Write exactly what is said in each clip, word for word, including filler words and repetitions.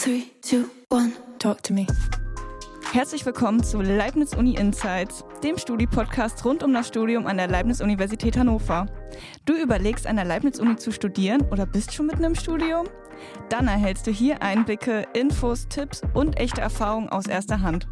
Three, two, one, talk to me. Herzlich willkommen zu Leibniz Uni Insights, dem Studi-Podcast rund um das Studium an der Leibniz-Universität Hannover. Du überlegst, an der Leibniz-Uni zu studieren oder bist schon mitten im Studium? Dann erhältst du hier Einblicke, Infos, Tipps und echte Erfahrungen aus erster Hand.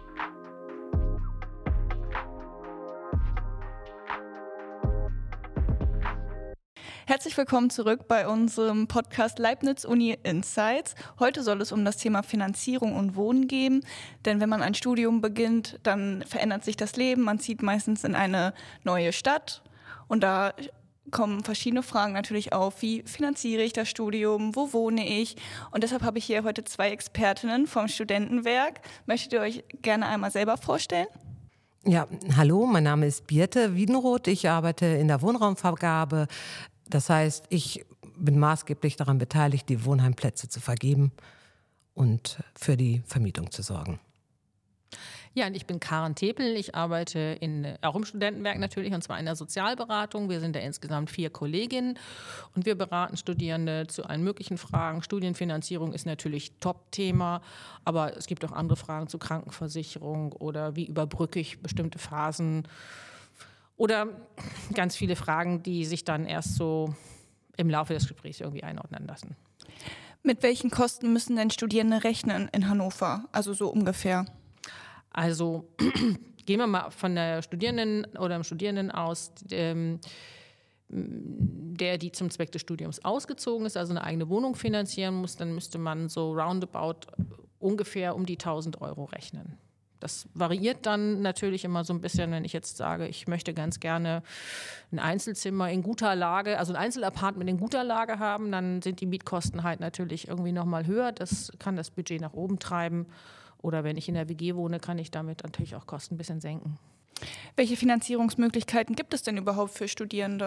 Herzlich willkommen zurück bei unserem Podcast Leibniz Uni Insights. Heute soll es um das Thema Finanzierung und Wohnen gehen, denn wenn man ein Studium beginnt, dann verändert sich das Leben. Man zieht meistens in eine neue Stadt und da kommen verschiedene Fragen natürlich auf, wie finanziere ich das Studium, wo wohne ich? Und deshalb habe ich hier heute zwei Expertinnen vom Studentenwerk. Möchtet ihr euch gerne einmal selber vorstellen? Ja, hallo, mein Name ist Birte Wiedenroth. Ich arbeite in der Wohnraumvergabe. Das heißt, ich bin maßgeblich daran beteiligt, die Wohnheimplätze zu vergeben und für die Vermietung zu sorgen. Ja, und ich bin Karen Tepel. Ich arbeite in, auch im Studentenwerk natürlich, und zwar in der Sozialberatung. Wir sind ja insgesamt vier Kolleginnen und wir beraten Studierende zu allen möglichen Fragen. Studienfinanzierung ist natürlich Top-Thema, aber es gibt auch andere Fragen zu Krankenversicherung oder wie überbrücke ich bestimmte Phasen. Oder ganz viele Fragen, die sich dann erst so im Laufe des Gesprächs irgendwie einordnen lassen. Mit welchen Kosten müssen denn Studierende rechnen in Hannover? Also so ungefähr. Also gehen wir mal von der Studierenden oder dem Studierenden aus, ähm, der, die zum Zweck des Studiums ausgezogen ist, also eine eigene Wohnung finanzieren muss, dann müsste man so roundabout ungefähr um die tausend Euro rechnen. Das variiert dann natürlich immer so ein bisschen, wenn ich jetzt sage, ich möchte ganz gerne ein Einzelzimmer in guter Lage, also ein Einzelapartment in guter Lage haben, dann sind die Mietkosten halt natürlich irgendwie nochmal höher. Das kann das Budget nach oben treiben. Oder wenn ich in der W G wohne, kann ich damit natürlich auch Kosten ein bisschen senken. Welche Finanzierungsmöglichkeiten gibt es denn überhaupt für Studierende?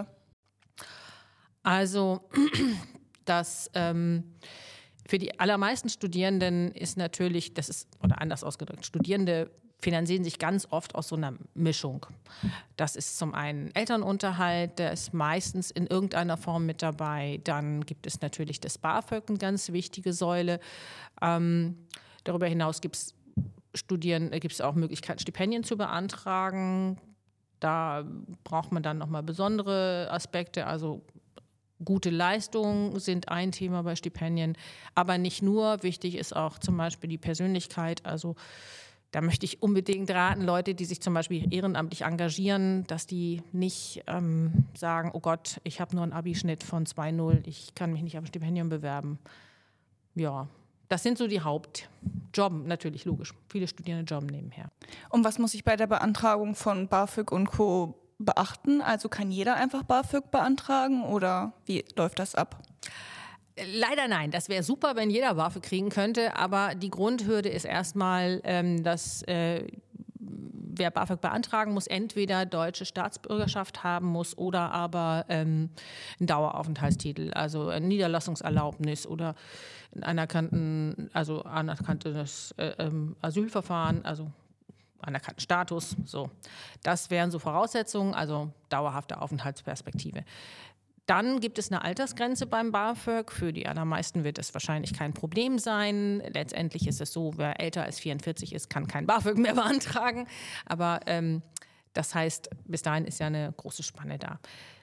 Also das ähm, für die allermeisten Studierenden ist natürlich, das ist, oder anders ausgedrückt, Studierende finanzieren sich ganz oft aus so einer Mischung. Das ist zum einen Elternunterhalt, der ist meistens in irgendeiner Form mit dabei. Dann gibt es natürlich das BAföG, eine ganz wichtige Säule. Ähm, darüber hinaus gibt es Studien, gibt es auch Möglichkeiten, Stipendien zu beantragen. Da braucht man dann nochmal besondere Aspekte, also gute Leistungen sind ein Thema bei Stipendien, aber nicht nur. Wichtig ist auch zum Beispiel die Persönlichkeit. Also da möchte ich unbedingt raten, Leute, die sich zum Beispiel ehrenamtlich engagieren, dass die nicht ähm, sagen, oh Gott, ich habe nur einen Abischnitt von zwei Komma null, ich kann mich nicht auf ein Stipendium bewerben. Ja, das sind so die Hauptjobben, natürlich logisch. Viele Studierende jobben nebenher. Und was muss ich bei der Beantragung von BAföG und Co. beachten? Also kann jeder einfach BAföG beantragen oder wie läuft das ab? Leider nein. Das wäre super, wenn jeder BAföG kriegen könnte. Aber die Grundhürde ist erstmal, ähm, dass äh, wer BAföG beantragen muss, entweder deutsche Staatsbürgerschaft haben muss oder aber ähm, einen Daueraufenthaltstitel, also eine Niederlassungserlaubnis oder ein anerkannten, also anerkanntes äh, ähm, Asylverfahren, also anerkannten Status, so. Das wären so Voraussetzungen, also dauerhafte Aufenthaltsperspektive. Dann gibt es eine Altersgrenze beim BAföG. Für die allermeisten wird es wahrscheinlich kein Problem sein. Letztendlich ist es so, wer älter als vierundvierzig ist, kann kein BAföG mehr beantragen. Aber ähm, das heißt, bis dahin ist ja eine große Spanne da.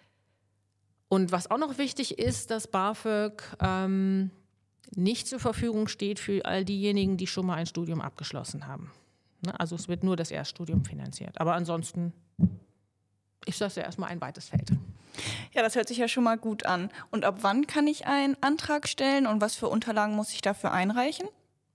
Und was auch noch wichtig ist, dass BAföG ähm, nicht zur Verfügung steht für all diejenigen, die schon mal ein Studium abgeschlossen haben. Also es wird nur das Erststudium finanziert. Aber ansonsten ist das ja erstmal ein weites Feld. Ja, das hört sich ja schon mal gut an. Und ab wann kann ich einen Antrag stellen und was für Unterlagen muss ich dafür einreichen?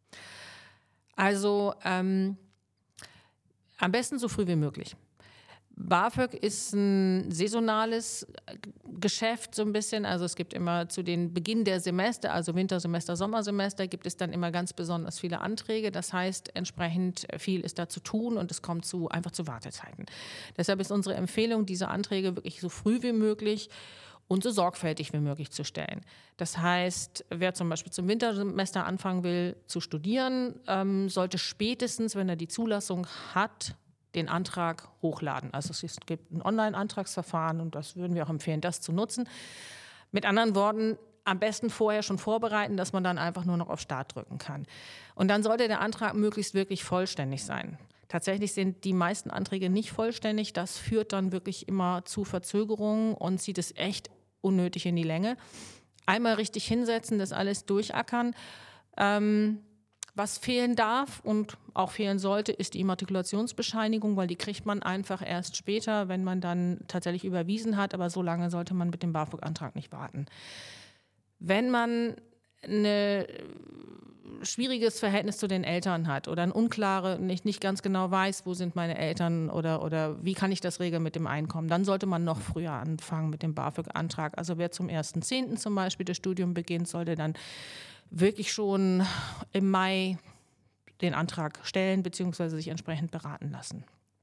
Also ähm, am besten so früh wie möglich. BAföG ist ein saisonales Geschäft so ein bisschen. Also es gibt immer zu den Beginn der Semester, also Wintersemester, Sommersemester, gibt es dann immer ganz besonders viele Anträge. Das heißt, entsprechend viel ist da zu tun und es kommt zu, einfach zu Wartezeiten. Deshalb ist unsere Empfehlung, diese Anträge wirklich so früh wie möglich und so sorgfältig wie möglich zu stellen. Das heißt, wer zum Beispiel zum Wintersemester anfangen will zu studieren, ähm, sollte spätestens, wenn er die Zulassung hat, den Antrag hochladen. Also es gibt ein Online-Antragsverfahren und das würden wir auch empfehlen, das zu nutzen. Mit anderen Worten, am besten vorher schon vorbereiten, dass man dann einfach nur noch auf Start drücken kann. Und dann sollte der Antrag möglichst wirklich vollständig sein. Tatsächlich sind die meisten Anträge nicht vollständig. Das führt dann wirklich immer zu Verzögerungen und zieht es echt unnötig in die Länge. Einmal richtig hinsetzen, das alles durchackern. Ähm, was fehlen darf und auch fehlen sollte, ist die Immatrikulationsbescheinigung, weil die kriegt man einfach erst später, wenn man dann tatsächlich überwiesen hat. Aber so lange sollte man mit dem BAföG-Antrag nicht warten. Wenn man ein schwieriges Verhältnis zu den Eltern hat oder ein unklare, nicht, nicht ganz genau weiß, wo sind meine Eltern oder, oder wie kann ich das regeln mit dem Einkommen, dann sollte man noch früher anfangen mit dem BAföG-Antrag. Also wer zum ersten zehnten zum Beispiel das Studium beginnt, sollte dann wirklich schon im Mai den Antrag stellen bzw. sich entsprechend beraten lassen.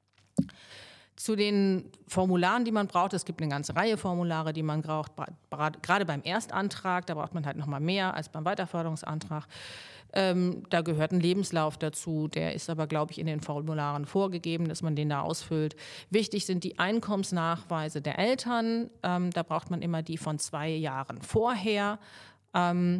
Zu den Formularen, die man braucht, es gibt eine ganze Reihe Formulare, die man braucht, gerade beim Erstantrag, da braucht man halt noch mal mehr als beim Weiterförderungsantrag. Ähm, da gehört ein Lebenslauf dazu, der ist aber, glaube ich, in den Formularen vorgegeben, dass man den da ausfüllt. Wichtig sind die Einkommensnachweise der Eltern, ähm, da braucht man immer die von zwei Jahren vorher. Ähm,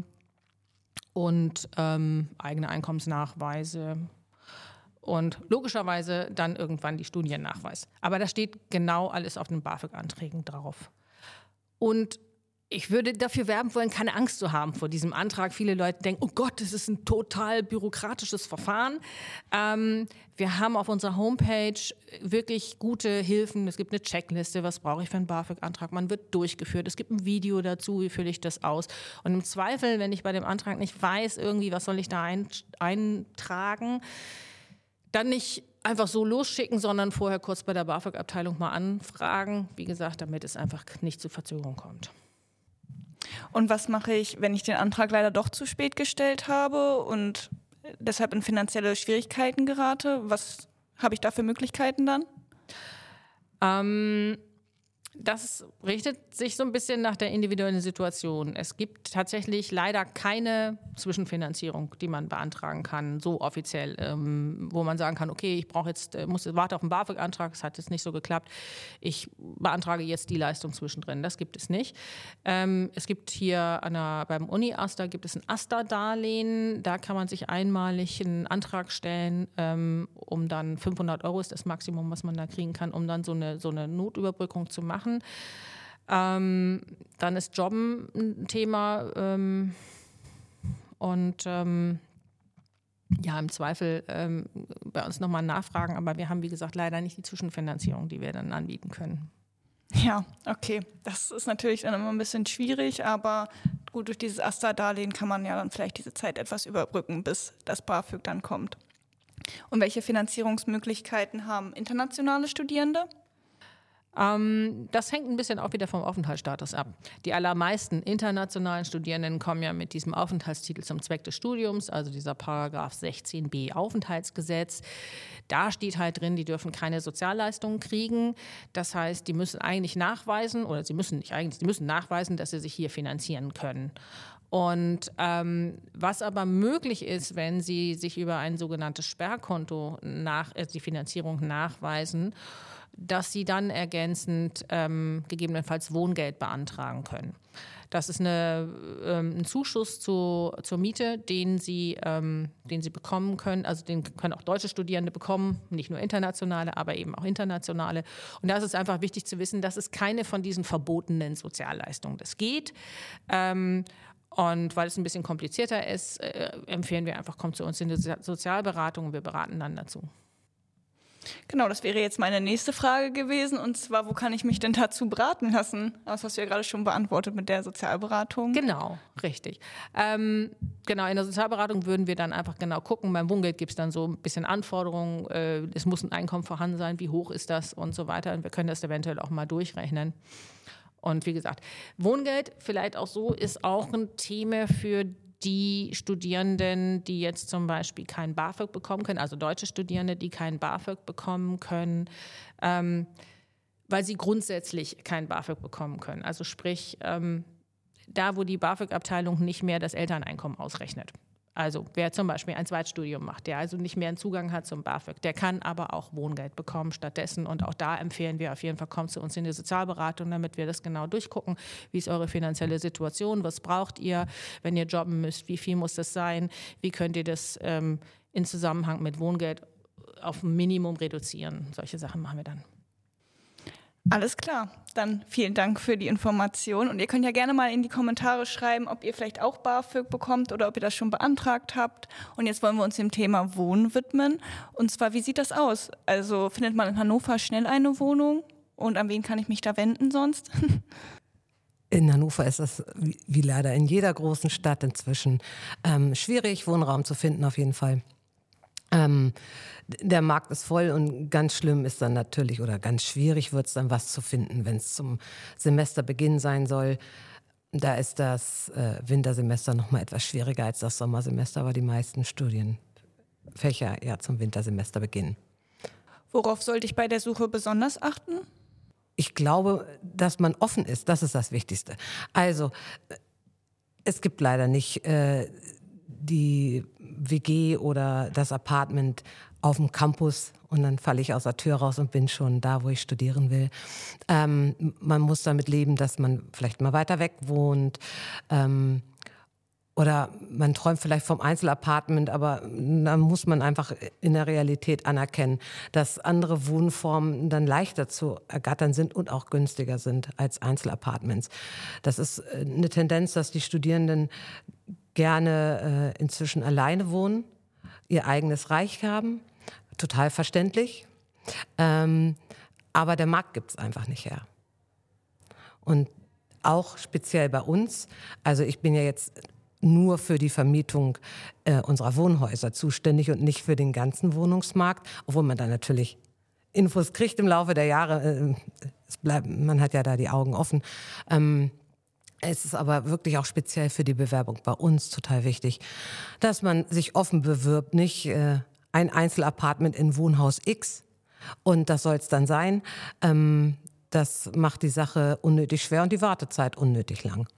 und ähm, eigene Einkommensnachweise und logischerweise dann irgendwann die Studiennachweis. Aber da steht genau alles auf den BAföG-Anträgen drauf. Und ich würde dafür werben wollen, keine Angst zu haben vor diesem Antrag. Viele Leute denken, oh Gott, das ist ein total bürokratisches Verfahren. Ähm, wir haben auf unserer Homepage wirklich gute Hilfen. Es gibt eine Checkliste, was brauche ich für einen BAföG-Antrag. Man wird durchgeführt. Es gibt ein Video dazu, wie fülle ich das aus. Und im Zweifel, wenn ich bei dem Antrag nicht weiß, irgendwie, was soll ich da ein, eintragen, dann nicht einfach so losschicken, sondern vorher kurz bei der BAföG-Abteilung mal anfragen. Wie gesagt, damit es einfach nicht zu Verzögerung kommt. Und was mache ich, wenn ich den Antrag leider doch zu spät gestellt habe und deshalb in finanzielle Schwierigkeiten gerate? Was habe ich da für Möglichkeiten dann? Ähm, das richtet sich so ein bisschen nach der individuellen Situation. Es gibt tatsächlich leider keine Zwischenfinanzierung, die man beantragen kann, so offiziell, ähm, wo man sagen kann, okay, ich brauche jetzt, muss warte auf einen BAföG-Antrag, es hat jetzt nicht so geklappt, ich beantrage jetzt die Leistung zwischendrin. Das gibt es nicht. Ähm, es gibt hier an der, beim Uni-Aster gibt es ein Aster-Darlehen, da kann man sich einmalig einen Antrag stellen, ähm, um dann fünfhundert Euro ist das Maximum, was man da kriegen kann, um dann so eine, so eine Notüberbrückung zu machen. Ähm, dann ist Jobben ein Thema ähm, und ähm, ja, im Zweifel ähm, bei uns nochmal nachfragen, aber wir haben, wie gesagt, leider nicht die Zwischenfinanzierung, die wir dann anbieten können. Ja, okay. Das ist natürlich dann immer ein bisschen schwierig, aber gut, durch dieses Aster-Darlehen kann man ja dann vielleicht diese Zeit etwas überbrücken, bis das BAföG dann kommt. Und welche Finanzierungsmöglichkeiten haben internationale Studierende? Ähm, das hängt ein bisschen auch wieder vom Aufenthaltsstatus ab. Die allermeisten internationalen Studierenden kommen ja mit diesem Aufenthaltstitel zum Zweck des Studiums, also dieser Paragraph sechzehn b Aufenthaltsgesetz. Da steht halt drin, die dürfen keine Sozialleistungen kriegen. Das heißt, die müssen eigentlich nachweisen, oder sie müssen nicht eigentlich, sie müssen nachweisen, dass sie sich hier finanzieren können. Und ähm, was aber möglich ist, wenn Sie sich über ein sogenanntes Sperrkonto nach, äh, die Finanzierung nachweisen, dass Sie dann ergänzend ähm, gegebenenfalls Wohngeld beantragen können. Das ist eine, ähm, ein Zuschuss zu, zur Miete, den Sie, ähm, den Sie bekommen können. Also den können auch deutsche Studierende bekommen, nicht nur internationale, aber eben auch internationale. Und da ist es einfach wichtig zu wissen, das ist keine von diesen verbotenen Sozialleistungen. Das geht. Ähm, Und weil es ein bisschen komplizierter ist, äh, empfehlen wir einfach, kommt zu uns in die Sozialberatung und wir beraten dann dazu. Genau, das wäre jetzt meine nächste Frage gewesen. Und zwar, wo kann ich mich denn dazu beraten lassen? Das hast du ja gerade schon beantwortet mit der Sozialberatung. Genau, richtig. Ähm, genau, in der Sozialberatung würden wir dann einfach genau gucken. Beim Wohngeld gibt es dann so ein bisschen Anforderungen. Äh, es muss ein Einkommen vorhanden sein. Wie hoch ist das und so weiter. Und wir können das eventuell auch mal durchrechnen. Und wie gesagt, Wohngeld vielleicht auch so ist auch ein Thema für die Studierenden, die jetzt zum Beispiel kein BAföG bekommen können, also deutsche Studierende, die kein BAföG bekommen können, ähm, weil sie grundsätzlich kein BAföG bekommen können. Also sprich, ähm, da, wo die BAföG-Abteilung nicht mehr das Elterneinkommen ausrechnet. Also wer zum Beispiel ein Zweitstudium macht, der also nicht mehr einen Zugang hat zum BAföG, der kann aber auch Wohngeld bekommen stattdessen. Und auch da empfehlen wir auf jeden Fall, kommt zu uns in die Sozialberatung, damit wir das genau durchgucken. Wie ist eure finanzielle Situation? Was braucht ihr, wenn ihr jobben müsst? Wie viel muss das sein? Wie könnt ihr das ähm, in Zusammenhang mit Wohngeld auf ein Minimum reduzieren? Solche Sachen machen wir dann. Alles klar, dann vielen Dank für die Information und ihr könnt ja gerne mal in die Kommentare schreiben, ob ihr vielleicht auch BAföG bekommt oder ob ihr das schon beantragt habt. Und jetzt wollen wir uns dem Thema Wohnen widmen. Und zwar, wie sieht das aus? Also findet man in Hannover schnell eine Wohnung und an wen kann ich mich da wenden sonst? In Hannover ist es, wie, wie leider in jeder großen Stadt inzwischen, ähm, schwierig, Wohnraum zu finden auf jeden Fall. Ähm, der Markt ist voll und ganz schlimm ist dann natürlich oder ganz schwierig wird es dann was zu finden, wenn es zum Semesterbeginn sein soll. Da ist das äh, Wintersemester noch mal etwas schwieriger als das Sommersemester, aber die meisten Studienfächer ja zum Wintersemester beginnen. Worauf sollte ich bei der Suche besonders achten? Ich glaube, dass man offen ist, das ist das Wichtigste. Also es gibt leider nicht äh, die W G oder das Apartment auf dem Campus und dann falle ich aus der Tür raus und bin schon da, wo ich studieren will. Ähm, man muss damit leben, dass man vielleicht mal weiter weg wohnt ähm, oder man träumt vielleicht vom Einzelapartment, aber dann muss man einfach in der Realität anerkennen, dass andere Wohnformen dann leichter zu ergattern sind und auch günstiger sind als Einzelapartments. Das ist eine Tendenz, dass die Studierenden gerne äh, inzwischen alleine wohnen, ihr eigenes Reich haben, total verständlich. Ähm, aber der Markt gibt es einfach nicht her. Und auch speziell bei uns, also ich bin ja jetzt nur für die Vermietung äh, unserer Wohnhäuser zuständig und nicht für den ganzen Wohnungsmarkt, obwohl man da natürlich Infos kriegt im Laufe der Jahre. Äh, es bleibt, man hat ja da die Augen offen. Ähm, Es ist aber wirklich auch speziell für die Bewerbung bei uns total wichtig, dass man sich offen bewirbt, nicht äh, ein Einzelapartment in Wohnhaus X und das soll es dann sein. Ähm, das macht die Sache unnötig schwer und die Wartezeit unnötig lang.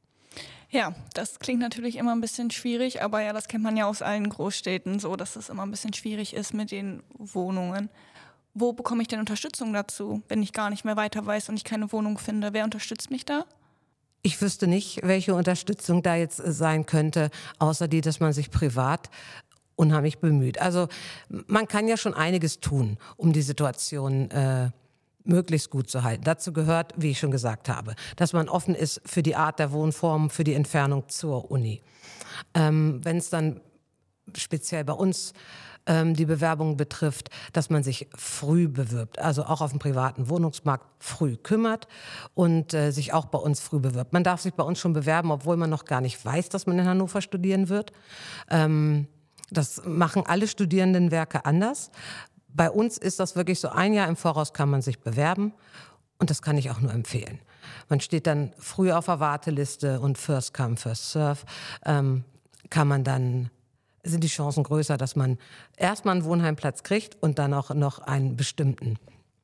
Ja, das klingt natürlich immer ein bisschen schwierig, aber ja, das kennt man ja aus allen Großstädten so, dass es immer ein bisschen schwierig ist mit den Wohnungen. Wo bekomme ich denn Unterstützung dazu, wenn ich gar nicht mehr weiter weiß und ich keine Wohnung finde? Wer unterstützt mich da? Ich wüsste nicht, welche Unterstützung da jetzt sein könnte, außer die, dass man sich privat unheimlich bemüht. Also man kann ja schon einiges tun, um die Situation äh, möglichst gut zu halten. Dazu gehört, wie ich schon gesagt habe, dass man offen ist für die Art der Wohnform, für die Entfernung zur Uni. Ähm, wenn es dann speziell bei uns ähm, die Bewerbung betrifft, dass man sich früh bewirbt, also auch auf dem privaten Wohnungsmarkt früh kümmert und äh, sich auch bei uns früh bewirbt. Man darf sich bei uns schon bewerben, obwohl man noch gar nicht weiß, dass man in Hannover studieren wird. Ähm, das machen alle Studierendenwerke anders. Bei uns ist das wirklich so, ein Jahr im Voraus kann man sich bewerben und das kann ich auch nur empfehlen. Man steht dann früh auf der Warteliste und first come, first serve, ähm, kann man dann, sind die Chancen größer, dass man erstmal einen Wohnheimplatz kriegt und dann auch noch einen bestimmten.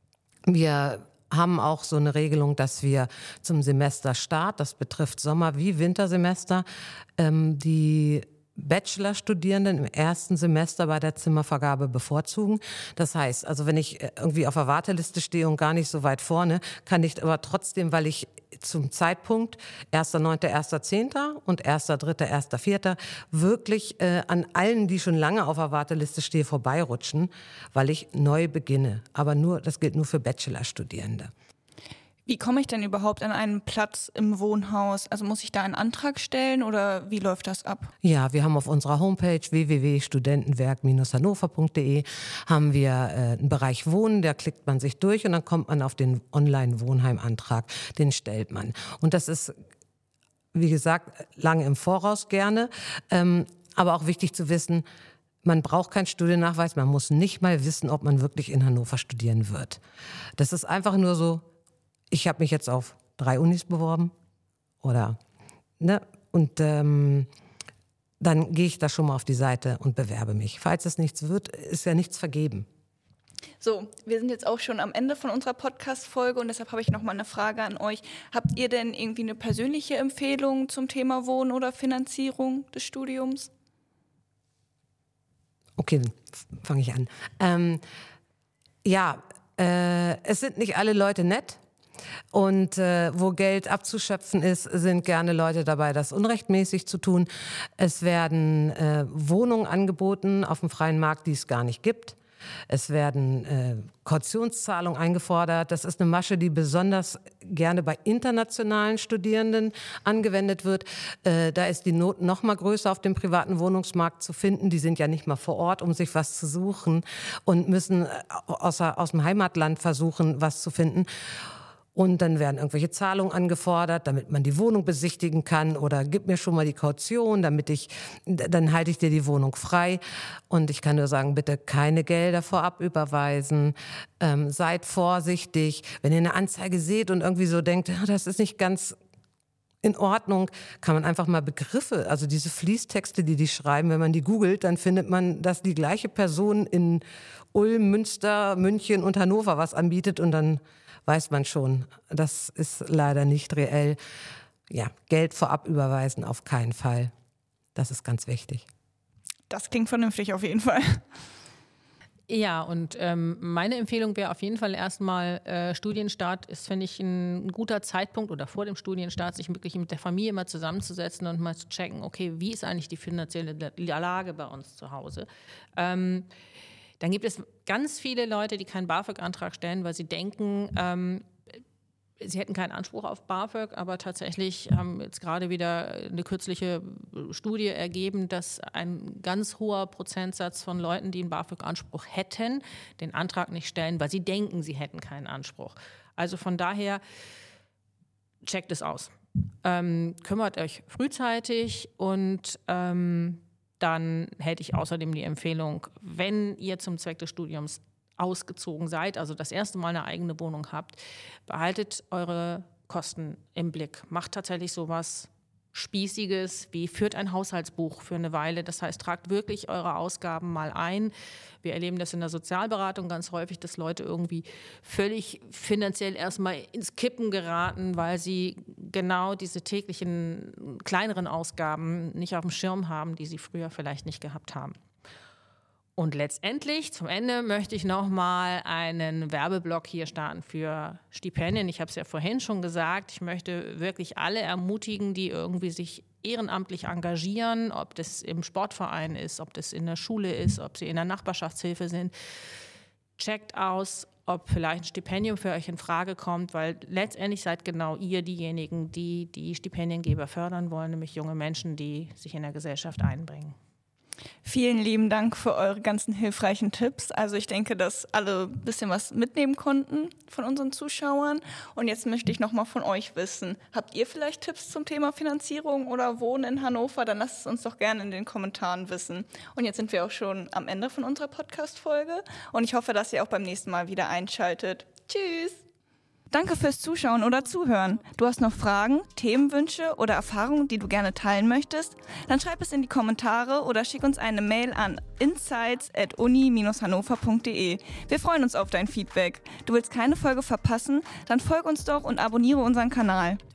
Wir haben auch so eine Regelung, dass wir zum Semesterstart, das betrifft Sommer- wie Wintersemester, ähm, die Bachelorstudierenden im ersten Semester bei der Zimmervergabe bevorzugen. Das heißt, also wenn ich irgendwie auf der Warteliste stehe und gar nicht so weit vorne, kann ich aber trotzdem, weil ich zum Zeitpunkt erster neunter, erster zehnter und erster dritter, erster vierter wirklich äh, an allen, die schon lange auf der Warteliste stehen, vorbeirutschen, weil ich neu beginne. Aber nur, das gilt nur für Bachelorstudierende. Wie komme ich denn überhaupt an einen Platz im Wohnhaus? Also muss ich da einen Antrag stellen oder wie läuft das ab? Ja, wir haben auf unserer Homepage w w w punkt studentenwerk Bindestrich hannover punkt d e haben wir äh, einen Bereich Wohnen, da klickt man sich durch und dann kommt man auf den Online-Wohnheimantrag, den stellt man. Und das ist, wie gesagt, lange im Voraus gerne, ähm, aber auch wichtig zu wissen, man braucht keinen Studiennachweis, man muss nicht mal wissen, ob man wirklich in Hannover studieren wird. Das ist einfach nur so, ich habe mich jetzt auf drei Unis beworben oder ne und ähm, dann gehe ich da schon mal auf die Seite und bewerbe mich. Falls es nichts wird, ist ja nichts vergeben. So, wir sind jetzt auch schon am Ende von unserer Podcast-Folge und deshalb habe ich noch mal eine Frage an euch. Habt ihr denn irgendwie eine persönliche Empfehlung zum Thema Wohnen oder Finanzierung des Studiums? Okay, dann fange ich an. Ähm, ja, äh, es sind nicht alle Leute nett. Und äh, wo Geld abzuschöpfen ist, sind gerne Leute dabei, das unrechtmäßig zu tun. Es werden äh, Wohnungen angeboten auf dem freien Markt, die es gar nicht gibt. Es werden äh, Kautionszahlungen eingefordert. Das ist eine Masche, die besonders gerne bei internationalen Studierenden angewendet wird. Äh, da ist die Not noch mal größer auf dem privaten Wohnungsmarkt zu finden. Die sind ja nicht mal vor Ort, um sich was zu suchen und müssen außer, aus dem Heimatland versuchen, was zu finden. Und dann werden irgendwelche Zahlungen angefordert, damit man die Wohnung besichtigen kann oder gib mir schon mal die Kaution, damit ich, dann halte ich dir die Wohnung frei. Und ich kann nur sagen, bitte keine Gelder vorab überweisen. Ähm, seid vorsichtig. Wenn ihr eine Anzeige seht und irgendwie so denkt, das ist nicht ganz in Ordnung, kann man einfach mal Begriffe, also diese Fließtexte, die die schreiben, wenn man die googelt, dann findet man, dass die gleiche Person in Ulm, Münster, München und Hannover was anbietet und dann weiß man schon, das ist leider nicht reell. Ja, Geld vorab überweisen auf keinen Fall. Das ist ganz wichtig. Das klingt vernünftig auf jeden Fall. Ja, und ähm, meine Empfehlung wäre auf jeden Fall erstmal, äh, Studienstart ist, finde ich, ein guter Zeitpunkt oder vor dem Studienstart, sich wirklich mit der Familie mal zusammenzusetzen und mal zu checken, okay, wie ist eigentlich die finanzielle Lage bei uns zu Hause? Ähm, Dann gibt es ganz viele Leute, die keinen BAföG-Antrag stellen, weil sie denken, ähm, sie hätten keinen Anspruch auf BAföG, aber tatsächlich haben jetzt gerade wieder eine kürzliche Studie ergeben, dass ein ganz hoher Prozentsatz von Leuten, die einen BAföG-Anspruch hätten, den Antrag nicht stellen, weil sie denken, sie hätten keinen Anspruch. Also von daher, checkt es aus. Ähm, kümmert euch frühzeitig und ähm, dann hätte ich außerdem die Empfehlung, wenn ihr zum Zweck des Studiums ausgezogen seid, also das erste Mal eine eigene Wohnung habt, behaltet eure Kosten im Blick. Macht tatsächlich sowas Spießiges wie führt ein Haushaltsbuch für eine Weile. Das heißt, tragt wirklich eure Ausgaben mal ein. Wir erleben das in der Sozialberatung ganz häufig, dass Leute irgendwie völlig finanziell erstmal ins Kippen geraten, weil sie genau diese täglichen kleineren Ausgaben nicht auf dem Schirm haben, die sie früher vielleicht nicht gehabt haben. Und letztendlich, zum Ende, möchte ich nochmal einen Werbeblock hier starten für Stipendien. Ich habe es ja vorhin schon gesagt, ich möchte wirklich alle ermutigen, die irgendwie sich ehrenamtlich engagieren, ob das im Sportverein ist, ob das in der Schule ist, ob sie in der Nachbarschaftshilfe sind. Checkt aus, ob vielleicht ein Stipendium für euch in Frage kommt, weil letztendlich seid genau ihr diejenigen, die die Stipendiengeber fördern wollen, nämlich junge Menschen, die sich in der Gesellschaft einbringen. Vielen lieben Dank für eure ganzen hilfreichen Tipps. Also ich denke, dass alle ein bisschen was mitnehmen konnten von unseren Zuschauern. Und jetzt möchte ich nochmal von euch wissen, habt ihr vielleicht Tipps zum Thema Finanzierung oder Wohnen in Hannover? Dann lasst es uns doch gerne in den Kommentaren wissen. Und jetzt sind wir auch schon am Ende von unserer Podcast-Folge. Und ich hoffe, dass ihr auch beim nächsten Mal wieder einschaltet. Tschüss! Danke fürs Zuschauen oder Zuhören. Du hast noch Fragen, Themenwünsche oder Erfahrungen, die du gerne teilen möchtest? Dann schreib es in die Kommentare oder schick uns eine Mail an insights at uni dash hannover punkt de. Wir freuen uns auf dein Feedback. Du willst keine Folge verpassen? Dann folge uns doch und abonniere unseren Kanal.